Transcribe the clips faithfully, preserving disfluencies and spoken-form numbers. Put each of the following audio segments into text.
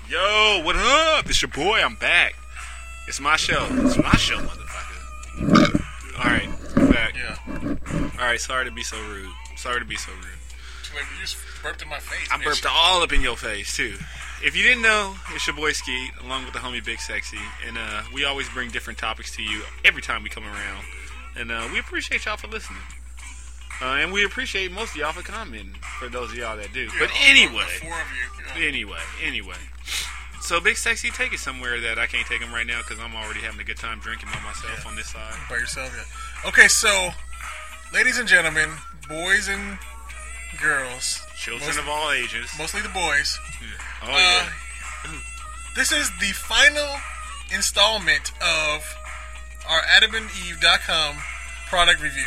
Yo, what up? It's your boy. I'm back. It's my show. It's my show, motherfucker. All right, I'm back. Yeah. All right. Sorry to be so rude. Sorry to be so rude. You just burped in my face. I bitch. burped all up in your face too. If you didn't know, it's your boy Skeet, along with the homie Big Sexy, and uh, we always bring different topics to you every time we come around, and uh, we appreciate y'all for listening. Uh, and we appreciate most of y'all for commenting, for those of y'all that do. Yeah, but all- anyway, all four of you. Yeah. anyway, anyway. So Big Sexy, take it somewhere that I can't take him right now because I'm already having a good time drinking by myself Yeah. on this side. By yourself, yeah. Okay, so, ladies and gentlemen, boys and girls, Children most- of all ages. mostly the boys. Oh Uh, yeah. This is the final installment of our adam and eve dot com product reviews.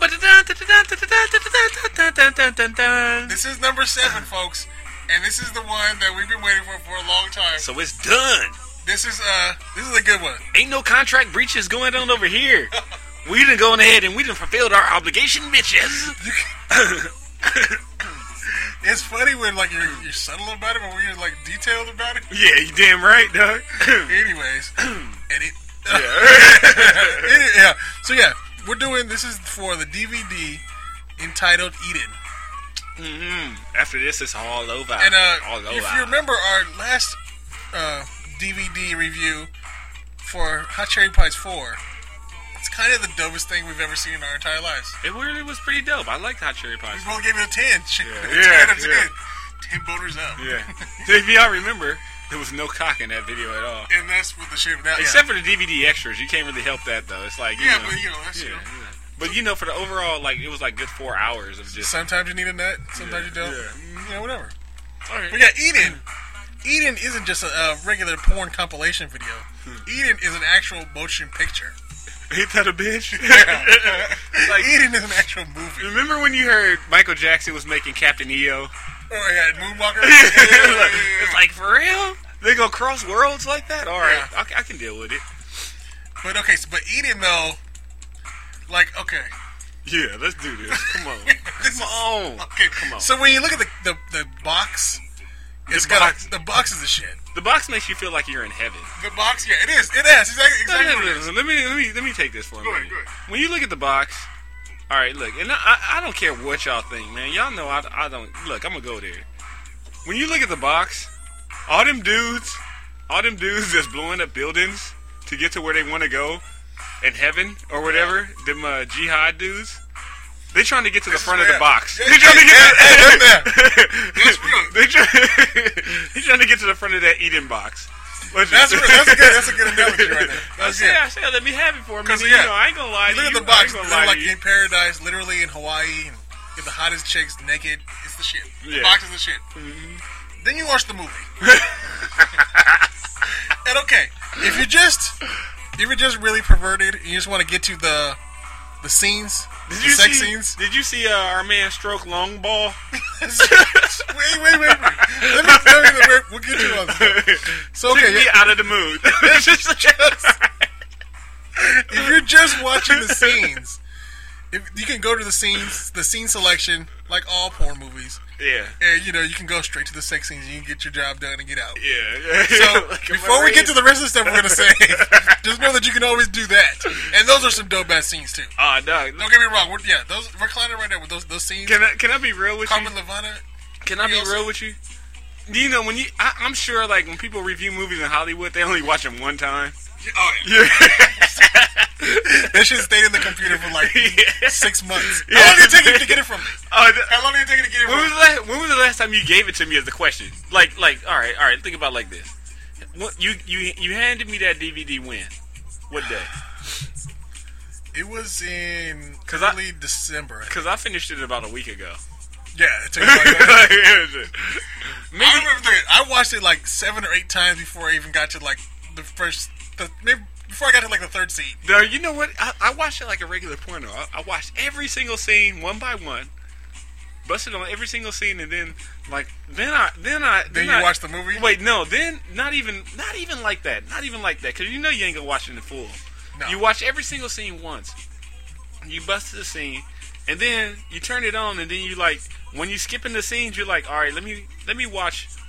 This is number seven, folks, and this is the one that we've been waiting for for a long time. So it's done. This is uh, this is a good one. Ain't no contract breaches going on over here. We done gone ahead and we done fulfilled our obligation, bitches. You can- it's funny when like you're you're subtle about it, but when you're like detailed about it. Yeah, you damn right, dog. Anyways, and it, Yeah. Any- yeah. So yeah, we're doing this is for the D V D entitled Eden. Mm-hmm. After this, it's all over. And uh, all over. if you remember our last uh, D V D review for Hot Cherry Pies four, it's kind of the dopest thing we've ever seen in our entire lives. it really was pretty dope. I liked Hot Cherry Pies. We both gave it a ten. Shit. Yeah. ten Yeah, out of ten. yeah. ten boners up. Yeah. If y'all remember, there was no cock in that video at all. And that's what the shit. Now, Except for the D V D extras, you can't really help that though. It's like you yeah, know, but you know, that's yeah, you know. yeah. But you know, for the overall, like it was like good four hours of just. Sometimes you need a nut, sometimes Yeah, you don't. yeah. Yeah, whatever. All right. But yeah, Eden. Eden isn't just a, a regular porn compilation video. Eden is an actual motion picture. Ain't that a bitch? Like Eden is an actual movie. Remember when you heard Michael Jackson was making Captain E O? Oh yeah, Moonwalker. Yeah, yeah, yeah, yeah, yeah. It's like, for real? They gonna cross worlds like that? All right, Yeah. I, I can deal with it. But okay, so, but Eden though, like okay, Yeah, let's do this. Come on. This Come is- on. okay. Come on. So when you look at the the, the box, it's The got box. A, the box is the shit. The box makes you feel like you're in heaven. The box, yeah, it is. It is exactly exactly. No, no, what no, it is. no. Let me let me let me take this for a Go ahead, minute. go ahead. When you look at the box, all right, look, and I, I don't care what y'all think, man. Y'all know I, I don't look. I'm gonna go there. When you look at the box, all them dudes, all them dudes that's blowing up buildings to get to where they want to go in heaven or whatever, them uh, jihad dudes. They trying to get to the This is front of the real. box. Yeah, They trying to yeah, get. yeah, to, yeah, That's real. They try, they trying to get to the front of that Eden box. Which- That's real. That's a good. That's a good analogy right there. I That's say, good. I say, let me have it for a minute. 'Cause, You yeah. know, I ain't gonna lie You to look you. at the box. I ain't gonna lie They're to like you. in paradise, literally in Hawaii, and get the hottest chicks naked. It's the shit. The Yeah. box is the shit. Then you watch the movie. And okay, if you're just if you're just really perverted and you just want to get to the the scenes, Did the you sex see? scenes. Did you see uh, our man stroke long ball? wait, wait, wait, wait. Let me tell you the we'll get you on this. So Took okay, me yeah, out of the mood. if you're just watching the scenes, if you can go to the scenes, the scene selection, like all porn movies, yeah, and you know you can go straight to the sex scenes. And you can get your job done and get out. yeah. So Like a before we Marine. get to the rest of the stuff we're gonna say, just know that you can always do that. And those are some dope ass scenes too. Ah, dog. Don't get me wrong. We're, yeah, those we're climbing right there with those those scenes. Can I can I be real with Carmen you? Levana. Can I be also- real with you? You know when you, I, I'm sure like when people review movies in Hollywood, they only watch them one time. Oh yeah. Yeah. That shit stayed in the computer for like Yeah. six months. Yeah. How long did it take you to get it from me? Oh, th- How long did it take you to get it when from was me? the last, when was the last time you gave it to me as the question? Like like all right all right. Think about it like this. What, you you you handed me that D V D when? What day? It was in 'Cause I- early December. Because I finished it about a week ago. Yeah, it took me like that. Maybe, I remember the, I watched it like seven or eight times before I even got to like the first, the, maybe before I got to like the third scene. no, you know what? I, I watched it like a regular porno. I, I watched every single scene one by one, busted on every single scene, and then like then I then I Then you I, watch the movie. Wait, no, then not even not even like that, not even like that, because you know you ain't gonna watch it in full. No. You watch every single scene once. You busted the scene, and then you turn it on, and then you like when you skip in the scenes, you're like, all right, let me let me watch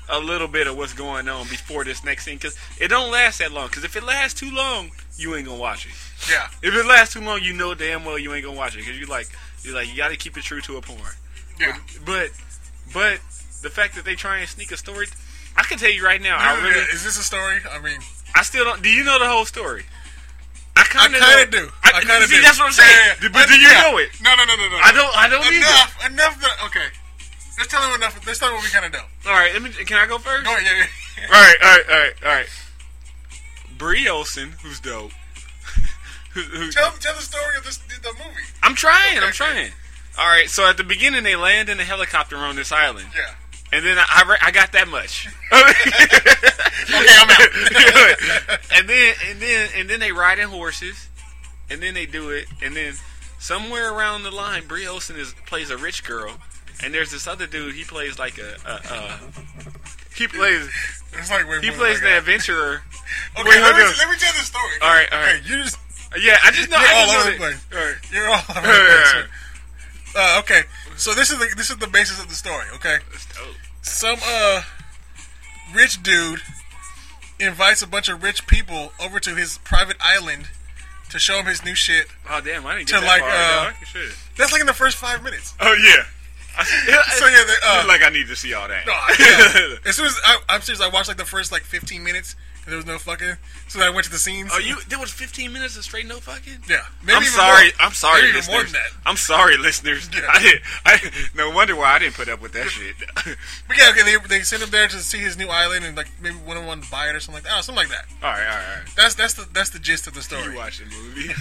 a little bit of what's going on before this next scene, because it don't last that long. Because if it lasts too long, you ain't gonna watch it. Yeah. If it lasts too long, you know damn well you ain't gonna watch it, because you like you like you got to keep it true to a porn. Yeah. But, but but the fact that they try and sneak a story, I can tell you right now, I really is this a story? I mean, I still don't. Do you know the whole story? I kind of do. I kind of do. That's what I'm saying. Yeah, yeah, yeah. But do you yeah. know it? No, no, no, no, no. I don't. I don't enough, either. Enough. That, okay. Let's tell them enough. Let's tell them what we kind of know. All right. Let me. Can I go first? Go ahead. Yeah, yeah. All right. All right. All right. All right. Brie Olsen, who's dope. who, who, tell tell the story of this the movie. I'm trying. Okay, I'm trying. All right. So at the beginning, they land in a helicopter on this island. Yeah. And then I, I, re- I got that much. Okay, I'm out. and then and then and then they ride in horses, and then they do it, and then somewhere around the line, Brie Olsen is plays a rich girl, and there's this other dude. He plays like a, a, a he plays it's like he plays the adventurer. Okay, Wait, let, me, hold on. let me tell the story. All right, all right. Okay, you just Yeah, I just know. you're I all just over know the place. that- All right. You're all over Yeah, the yeah, place. Uh, okay, so this is the this is the basis of the story. Okay, That's dope. some uh rich dude invites a bunch of rich people over to his private island to show him his new shit. Oh damn! I didn't To get that like, far. uh, dog. Shit. That's like in the first five minutes. Oh yeah. I, So yeah, they, uh, like I need to see all that. No, I- yeah. As soon as I, I'm serious, I watched like the first like fifteen minutes, and there was no fucking. So then I went to the scenes. Oh, you? There was fifteen minutes of straight no fucking. Yeah, maybe I'm even sorry. more. I'm sorry, Maybe even listeners. more than that. I'm sorry, listeners. Yeah. I did. I no wonder why I didn't put up with that shit. But yeah, okay, they they sent him there to see his new island, and like maybe one of them wanted to buy it or something like that. Oh, something like that. all right, all right, all right. That's that's the that's the gist of the story. You watch the movie.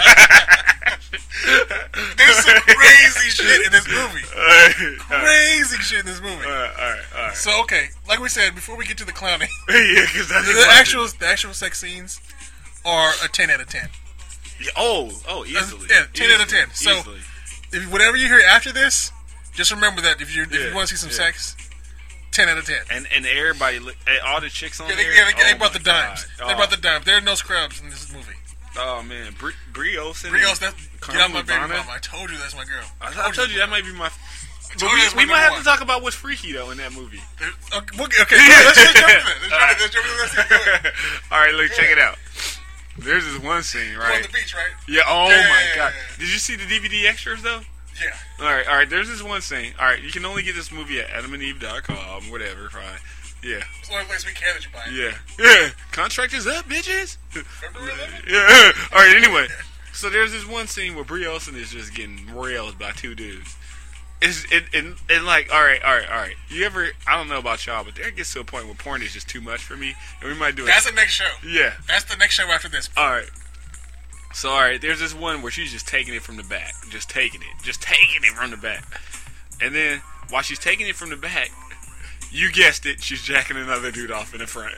There's some crazy shit in this movie. all right, all right, Crazy shit in this movie. all right, all right, all right. So okay, like we said before, we get to the clowning, yeah, because that's the actual the actual sex scenes are a ten out of ten. Yeah, oh, oh, easily. Yeah, ten out of Easily, ten. So easily. if whatever you hear after this, just remember that if you if Yeah, you want to see some yeah. sex, ten out of ten. and and everybody, li- eh, all the chicks on Yeah, they, there. yeah, they, they oh brought the my dimes. God. They Oh, brought the dimes. There are no scrubs in this movie. Oh man, Brie, Brie Olsen. Brie and Olsen, that, get Carmen out my baby Luvana. mama. I told you that's my girl. I, I told you that might be my. But told you we, that's my we might number have one. to talk about what's freaky though in that movie. Okay, okay, okay, let's just jump into that. Let's jump into let's jump into that. Go ahead. All right, look, Go check ahead. it out. There's this one scene, Go right? on the beach, right? Yeah. Oh Yeah, my yeah, yeah, god! yeah. Did you see the D V D extras though? Yeah. All right, all right. There's this one scene. All right, you can only get this movie at adam and eve dot com, whatever. Fine. Yeah. It's the only place we can that you buy it. Yeah. Yeah. Contract is up, bitches. February eleventh? Yeah. All right. Anyway, so there's this one scene where Brie Olsen is just getting railed by two dudes. It's it and, and like all right, all right, all right. You ever? I don't know about y'all, but there gets to a point where porn is just too much for me, and we might do it. That's the next show. Yeah. That's the next show after this. All right. So all right, there's this one where she's just taking it from the back, just taking it, just taking it from the back, and then while she's taking it from the back, you guessed it, she's jacking another dude off in the front.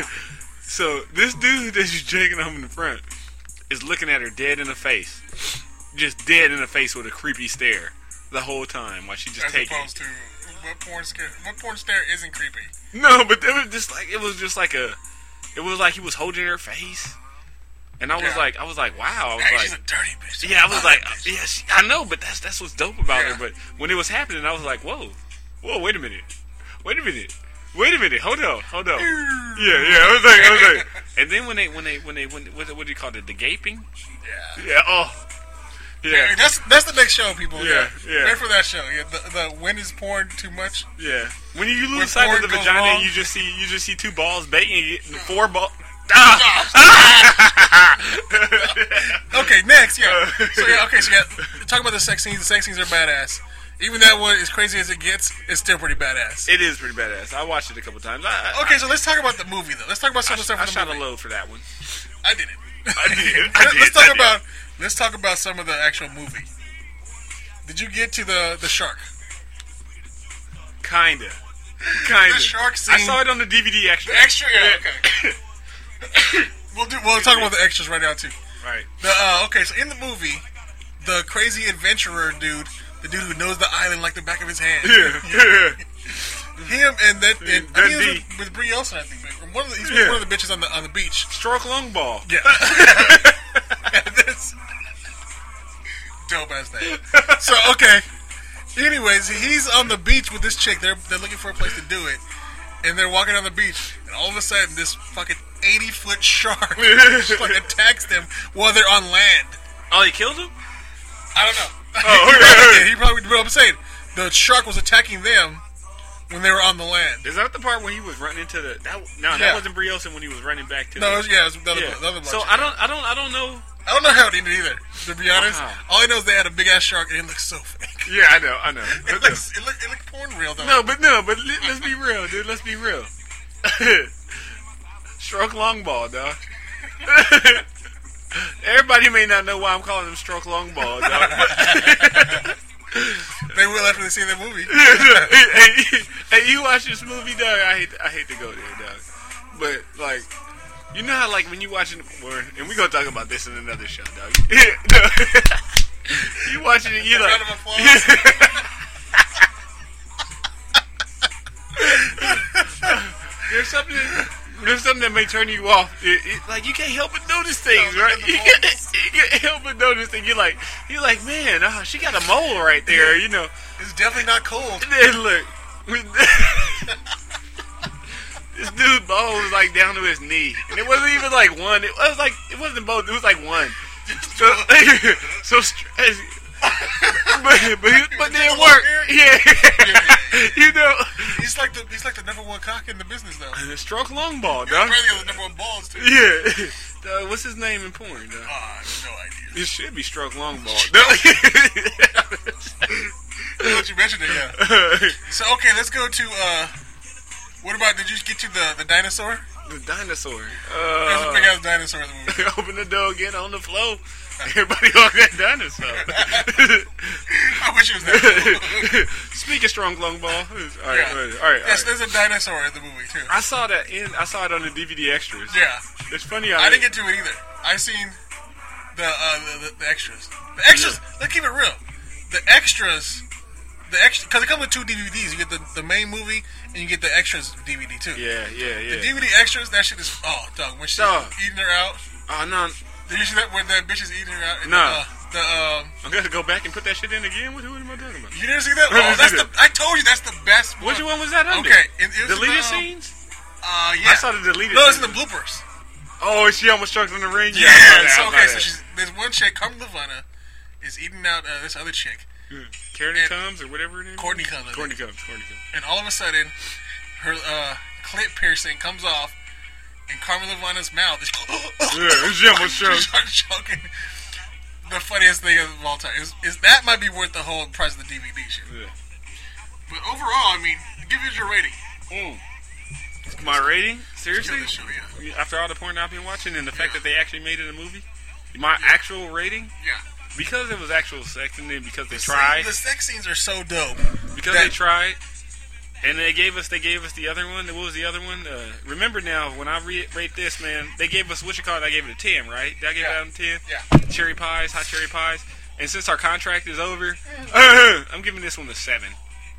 So this dude that she's jacking off in the front is looking at her dead in the face, just dead in the face with a creepy stare the whole time while she just As taking opposed it. to what porn scare? What porn stare isn't creepy? No, but it was just like it was just like a, it was like he was holding her face, and I was Yeah. like, I was like, wow, I was Hey, like. she's a dirty bitch. Yeah, I was love like, that bitch. yeah, she, I know, but that's that's what's dope about Yeah. her. But when it was happening, I was like, whoa, whoa, wait a minute, wait a minute, wait a minute, hold on, hold on. Yeah, yeah, I was like, I was like, and then when they, when they, when they, when what, what do you call it, the gaping? Yeah. Yeah, oh, Yeah, yeah, that's that's the next show, people. Yeah, yeah. Wait for that show. Yeah, the, the when is porn too much? yeah. When you When lose sight porn of the goes vagina, wrong. you just see, you just see two balls baiting, you get four balls. Ah! Okay, next, yeah. So yeah, okay, so yeah, talk about the sex scenes. The sex scenes are badass. Even that one, as crazy as it gets, it's still pretty badass. It is pretty badass. I watched it a couple times. I, I, Okay, so let's talk about the movie though. Let's talk about some I, of the stuff I from the shot a movie. load for that one. I did it. I did. I did. Let's talk I did. about let's talk about some of the actual movie. Did you get to the the shark? Kinda. Kinda. The shark I scene- saw it on the D V D extra. The extra, yeah, okay. We'll do. We'll talk about the extras right now too. Right. The uh, okay, so in the movie, the crazy adventurer dude, the dude who knows the island like the back of his hand. Yeah. Him and that, and I That think it was D. with, with Brie Olsen, I think. but One of the, he's Yeah. one of the bitches on the on the beach. Stroke long ball. Yeah. And this dope ass name. So okay. Anyways, he's on the beach with this chick. They're they're looking for a place to do it, and they're walking on the beach, and all of a sudden, this fucking eighty-foot shark just, like, attacks them while they're on land. Oh, he killed him? I don't know. Oh, he, okay. probably did. he probably did. But I'm saying, the shark was attacking them when they were on the land. Is that the part when he was running into the? That, no, Yeah. that wasn't Briosa when he was running back to. No, the, it was, yeah, it was the other, yeah. the other So bunch. I don't, I don't, I don't know. I don't know how it ended either. To be honest, Wow. all I know is they had a big ass shark and it looked so fake. Yeah, I know, I know. It looks, it looked, it looked porn real though. No, but no, but let- let's be real, dude. Let's be real. Stroke long ball, dog. Everybody may not know why I'm calling him stroke long ball, dog. They will after they see the movie. hey, hey, you watch this movie, dog. I hate, I hate to go there, dog. But like, you know how like when you watching, or, and we gonna talk about this in another show, dog. No. You watching it, you like. Round of applause. There's something. There's something that may turn you off. It, it, like you can't help but notice things, Oh, right? look at the You can't, you can't help but notice things. You're like, you're like, man, oh, she got a mole right there, you know. It's definitely not cold. And then look, this dude's ball was like down to his knee, and it wasn't even like one. It was like it wasn't both. It was like one. So, so stress. but but, he, but then it worked. Yeah, you know. He's like the he's like the number one cock in the business though. And a stroke long ball, He's dog. probably the number one balls too. Yeah. Dog, what's his name in porn, dog? Oh, I have no idea. It should be stroke long ball. Dog. Now that you mentioned it, yeah. So okay, let's go to. uh What about? Did you get to the the dinosaur? The dinosaur. There's a Uh, big ass dinosaur in the movie. open the door, get on the floor. Everybody on that dinosaur. I wish it was that cool. Speak of strong long ball. All right, Yeah. all right, all right. Yes, all right. there's a dinosaur in the movie too. I saw that in. I saw it on the D V D extras. Yeah, It's funny. How I didn't get to it either. I seen the uh, the, the, the extras. The extras. Let's keep it real. The extras. The extra because it comes with two D V Ds. You get the, the main movie and you get the extras D V D too. Yeah, yeah, yeah. The D V D extras. That shit is oh dog. When she's Dog. eating her out. Oh no, Did you see that when that bitch is eating her out? And Nah. The, uh, the um. I'm gonna go back and put that shit in again. What, what am I talking about? You didn't see that? I Oh, didn't that's see the. I told you that's the best one. Which one was that under? Okay, it, it was Deleted the, um, scenes. Uh, yeah. I saw the deleted. No, it's in scenes. the bloopers. Oh, she almost choked on the ring. Yeah. I saw that, so I saw okay, that. so she's there's one chick, Carmen Levana, is eating out uh, this other chick, Yeah. Karen and- comes or whatever it is. Courtney Comes. Courtney comes. Courtney comes. and all of a sudden, her uh, clit piercing comes off, and Carmen Levana's mouth is. Yeah, she almost She choked. started choking. The funniest thing of all time is, is that might be worth the whole price of the D V D shit. Yeah. But overall, I mean, give it your rating. Mm. My rating? Seriously? Kill this show, yeah. After all the porn I've been watching and the fact Yeah. that they actually made it a movie, my actual rating, Yeah. because it was actual sex and then because they The tried, sex, the sex scenes are so dope. because that- they tried, and they gave us they gave us the other one. What was the other one? Uh, remember now, when I re- rate this, man, they gave us what you call it. I gave it a ten, right? Did I give Yeah. it a ten? Yeah. Cherry pies, hot cherry pies. And since our contract is over, I'm giving this one a seven.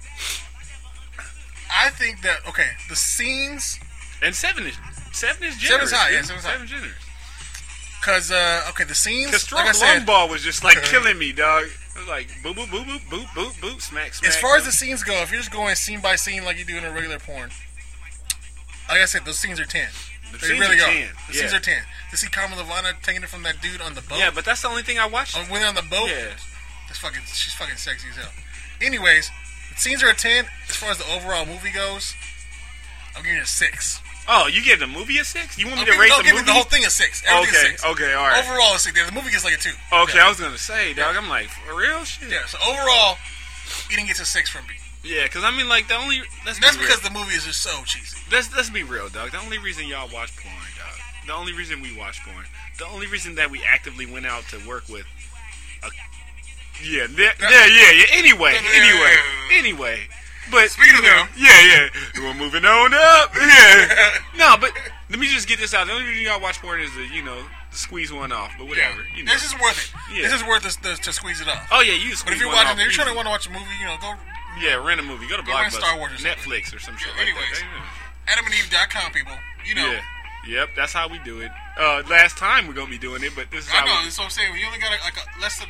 I think that okay, the scenes And seven is seven is generous. Seven's high, yeah, dude. seven's high. Seven's generous. Because, uh, okay, the scenes, Because Strong like I said, Long Ball was just like killing me, dog. It was like boop, boop, boop, boop, boop, boop, boop, smack, smack. as far as the scenes go, if you're just going scene by scene like you do in a regular porn, like I said, those scenes are ten. The They scenes really are are. ten, The yeah. scenes are ten. To see Carmen Levana taking it from that dude on the boat, Yeah, but that's the only thing I watched. on, when they're on the boat, Yeah. that's fucking, she's fucking sexy as hell. Anyways, the scenes are a ten. As far as the overall movie goes, I'm giving it a six. Oh, you gave the movie a six? You want me I'm to giving, rate no, the giving movie? the whole thing a six. Everything's Okay, a six. okay, all right. Overall, a six. Yeah, the movie gets like a two. Okay, Yeah. I was gonna say, dog. I'm like, for real shit. Yeah, so overall, Eating gets a six from me. Yeah, because I mean, like the only let's And that's be real. because the movie is just so cheesy. Let's let's be real, dog. The only reason y'all watch porn, dog. The only reason we watch porn. The only reason that we actively went out to work with. A, yeah, yeah, yeah, yeah, yeah. Anyway, anyway, anyway. But Speaking you of know, them. yeah, yeah. We're moving on up. Yeah. No, but let me just get this out. The only reason y'all watch porn is to you know squeeze one off. But whatever. You know. This is worth it. Yeah. This is worth it to, to squeeze it off. Oh yeah, you. But if squeeze you're one watching, off if you're trying easy. to want to watch a movie, you know, go Yeah, rent a movie. Go to Go rent Blockbuster, Star Wars or something. Netflix, or some shit Yeah, like anyways. that. adam and eve dot com, people. You know. Yeah. Yep, that's how we do it. Uh, last time we're gonna be doing it, but this is I how know, we. that's what I'm saying. We only got like a, less than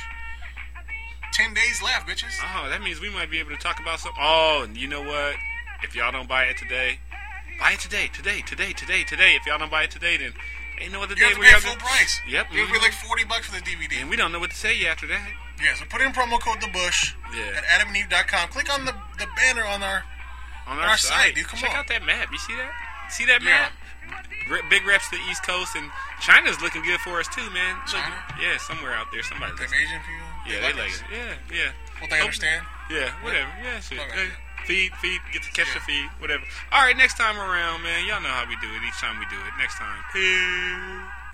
ten days left, bitches. Oh, that means we might be able to talk about some. Oh, you know what? If y'all don't buy it today, buy it today, today, today, today, today. If y'all don't buy it today, then ain't no other You day have to where pay y'all full go- price. Yep. You have to mhm. pay like forty bucks for the D V D. And we don't know what to say after that. Yeah, so put in promo code The Bush Yeah. at adam and eve dot com. Click on the the banner on our On our our, site, site, dude, come check on. out that map. You see that? See that Yeah. map? Re- Big reps to the East Coast, and China's looking good for us too, man. Look- China? yeah, somewhere out there, somebody. them listening. Asian people. Yeah, they like it. Yeah, yeah. Well, they Hope- understand. Yeah, whatever. Yeah, shit. Okay. Hey, feed, feed, get to catch Yeah. the feed, whatever. All right, next time around, man. Y'all know how we do it. Each time we do it. Next time. Peace.